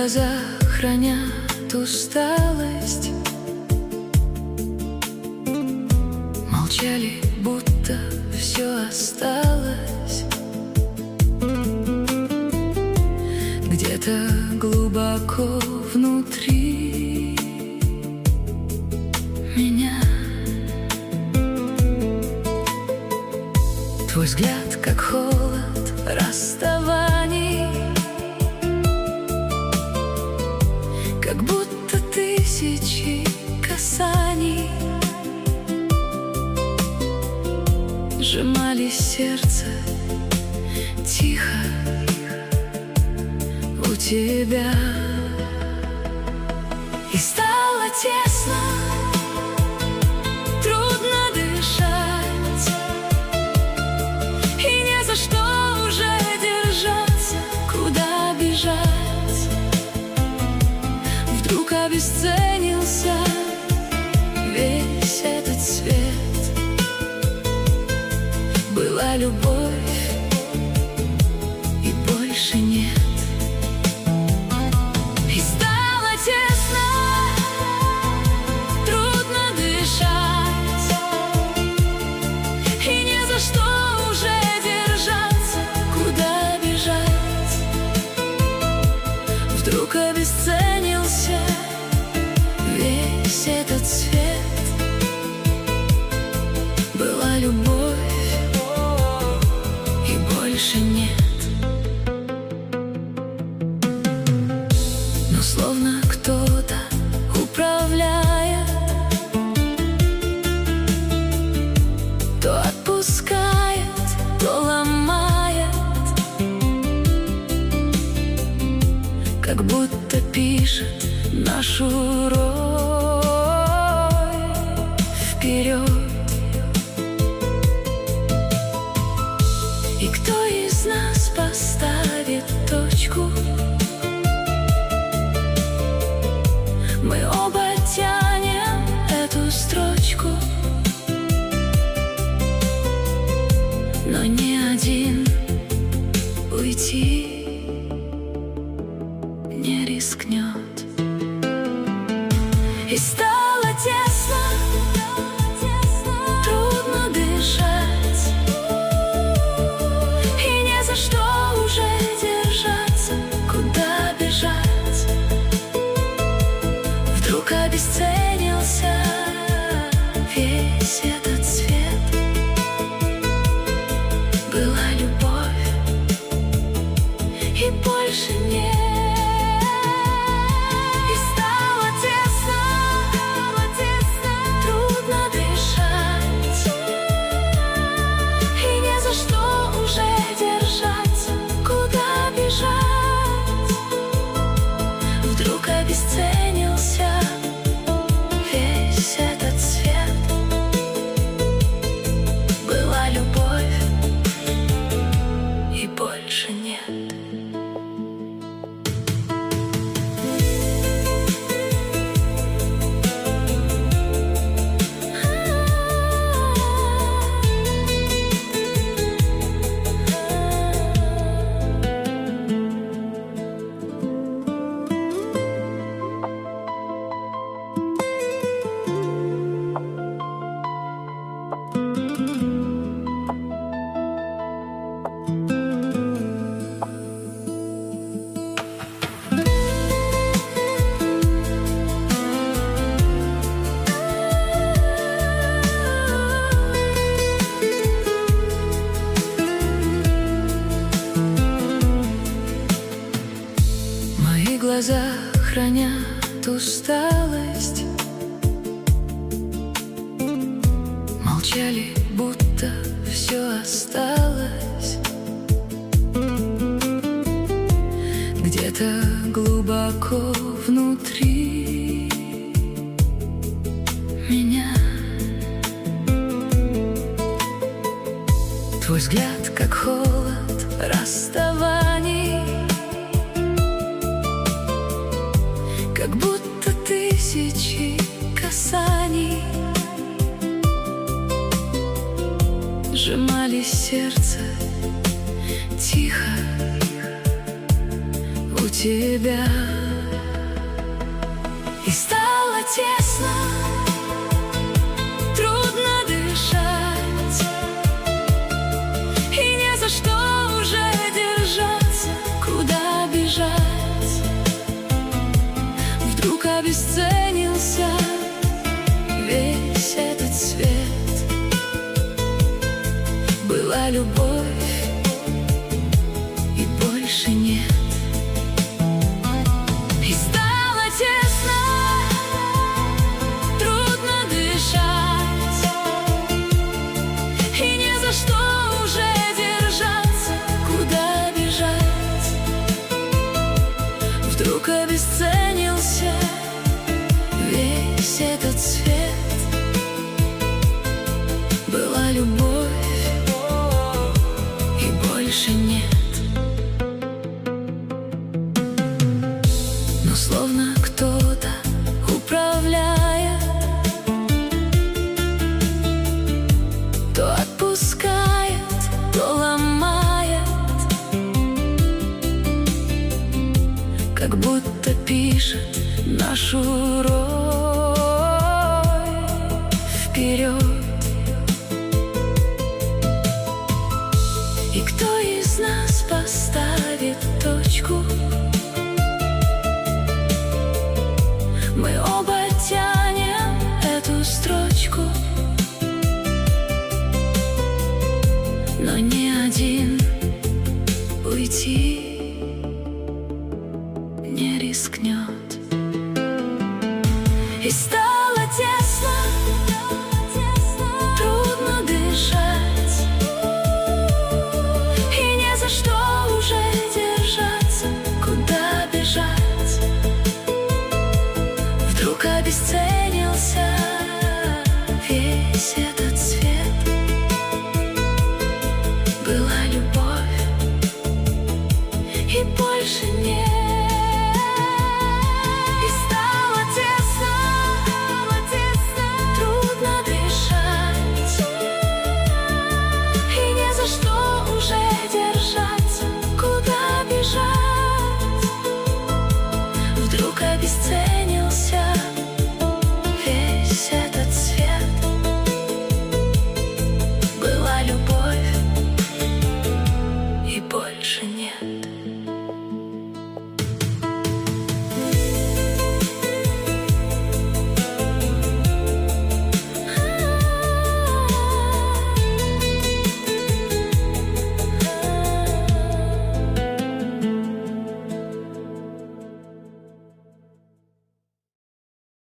глаза хранят усталость, молчали, будто все осталось. Где-то глубоко внутри меня твой взгляд, как холод расставаний, как будто тысячи касаний сжимали сердце тихо у тебя. И стало тесно, трудно дышать, и не за что уже держаться, куда бежать. Вдруг обесценился весь этот свет. Была любовь, и больше нет. И стало тесно, трудно дышать, и не за что уже держаться, куда бежать. Вдруг обесценился весь этот свет. Была любовь, и больше нет. Но словно кто-то управляет, то отпускает, то ломает, как будто пишет нашу роль вперед. И кто из нас поставит точку? Мы оба тянем эту строчку, но ни один уйти не рискнет. И стало тесно, трудно дышать, и не за что уже держаться, куда бежать. Вдруг обесценился весь этот свет. Была любовь, и больше нет. И стало тесно, трудно дышать, и не за что уже держаться, куда бежать. Вдруг обесценился весь этот свет. Была любовь, и больше нет. Глаза хранят усталость, молчали, будто все осталось. Где-то глубоко внутри меня твой взгляд, как холод расставаний, как будто тысячи касаний сжимали сердце тихо у тебя. обесценился весь этот свет. Была любовь, и больше нет. И стало тесно, трудно дышать, и ни за что уже держаться, куда бежать. Вдруг обесценился весь этот свет. Была любовь, и больше нет. Но словно кто-то управляет, то отпускает, то ломает, как будто пишет нашу роль вперед. И кто из нас поставит точку? Мы оба тянем эту строчку, но ни один уйти не рискнет. И стало тесно, трудно дышать, и ни за что уже держаться, куда бежать. Вдруг обесценился весь этот свет. Была любовь, и больше нет.